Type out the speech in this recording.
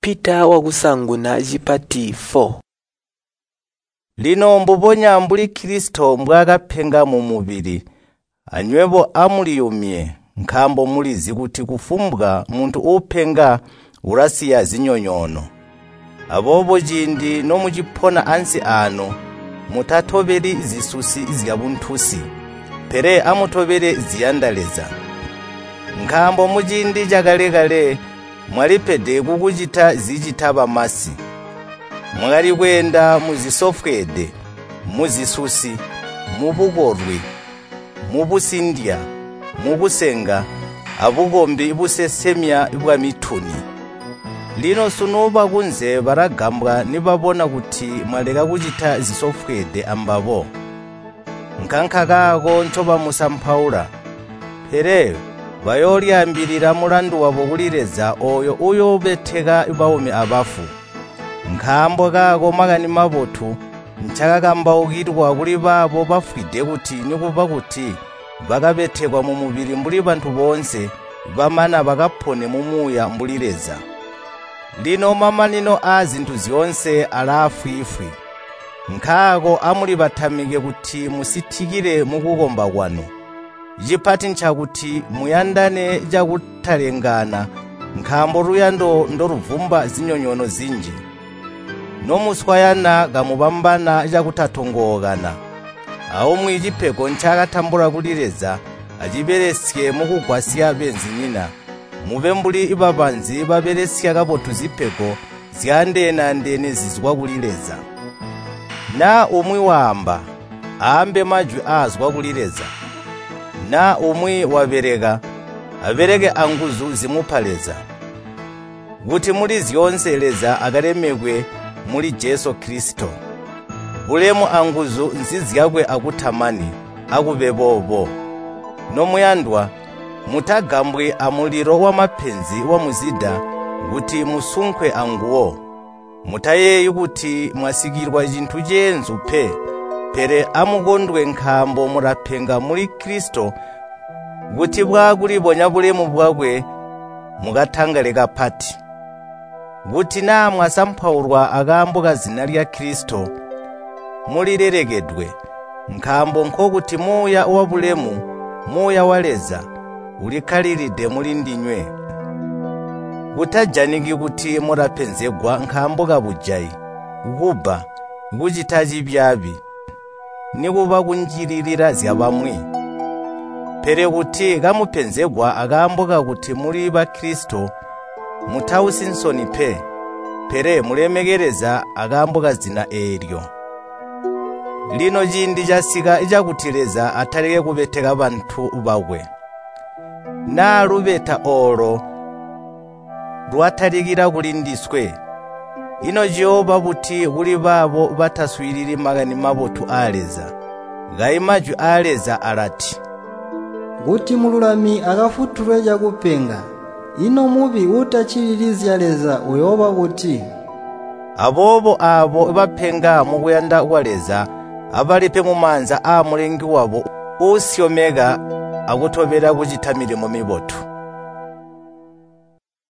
Peter wakusanguna chipati 4. Lino mbuponya mbuli Kristo mbwakaphenga mu mubiri anywepo amuliyumye nkhambo mulizi kuti kufumbwa munthu uphenga urasiya zinyonyono abobo chindi nomuchiphona ansi ano mutathoberi zisusi zyabunthusi pere amuthobere ziyandaleza nkhambo muchindi chakalekale mwalipede kukuchita zichitaba masi mwali kwenda muzisofwede muzisusi mubukorwe mubusindya mubusenga abukombi busesemya bwa mithuni lino sunuba kunze baragambwa nibabona kuti mwaleka kuchita zisofwede ambabo nkankha kako nchoba musamphaula pere bayolyambirira mulandu wabo kulireza oyo uyo betheka baume abafu nkhambo kako makani mabothu nchakakambaukirwa kuli babo bafwide kuti nikuba kuti bakabethekwa mu mubiri mbuli banthu bonse bamana bakaphone mumuya mbulireza lino mamanino a zinthu zionse alafwifwi nkhako amuli bathamike kuti musithikire mukukomba kwanu chipati nchakuti muyandane chakuthalengana nkhambo ruyando ndoruvumba zinyonyono zinji nomuswayana kamupambana chakutathongokana aumwi chipheko nchakathambula kulireza achiberesye mukugwasiya benzinina muve mbuli ipapanzi baberesya kapothu zipheko ziyandena-ndene zizwa kulireza na umwi waamba aambe majwi azwa kulireza na umwi wabereka abereke anguzu zimuphaleza kuti muli zionseleza akalemekwe muli Yesu Kristo ulemu anguzu nzizyakwe akuthamani akubebobo nomuyandwa mutagambwe amuliro wa maphenzi wa muzida kuti musunkwe anguwo mutayeyi kuti mwasikirwa chinthu chenzu pere amukondwe nkhambo muraphenga muli Kristo kuti bwakuliponya bulemu bwakwe mukathangaleka phati kuti na mwasamphaulwa akambuka zina lya Kristo mulilerekedwe nkhambo nkokuti muya wa bulemu muya waleza ulikhaliride muli ndinywe kutajaniki kuti muraphenzegwa nkhambo kabujayi kuba kuchita chipyabi nikuba kunjiririra zyabamwi pere kuti kamuphenzegwa akambuka kuti muli ba Kristo muthawusi nsoni pere mulemekereza akambuka zina eryo lino chindi chasika ichakuthileza athaleke kubetheka banthu bakwe na lubetha olo lwathalikira kulindiswe ino Jehova kuti kuli babo bataswiriri makani mabothu aleza gayi majwi aleza alati kuti mululami akafuthulwe chakupenga ino mubi utachilirizya leza uyoba kuti abobo abo baphenga mukuyanda kwaleza abalipe mumanza a mulengi wabo usyomeka akuthobera kuchita milimo mibothu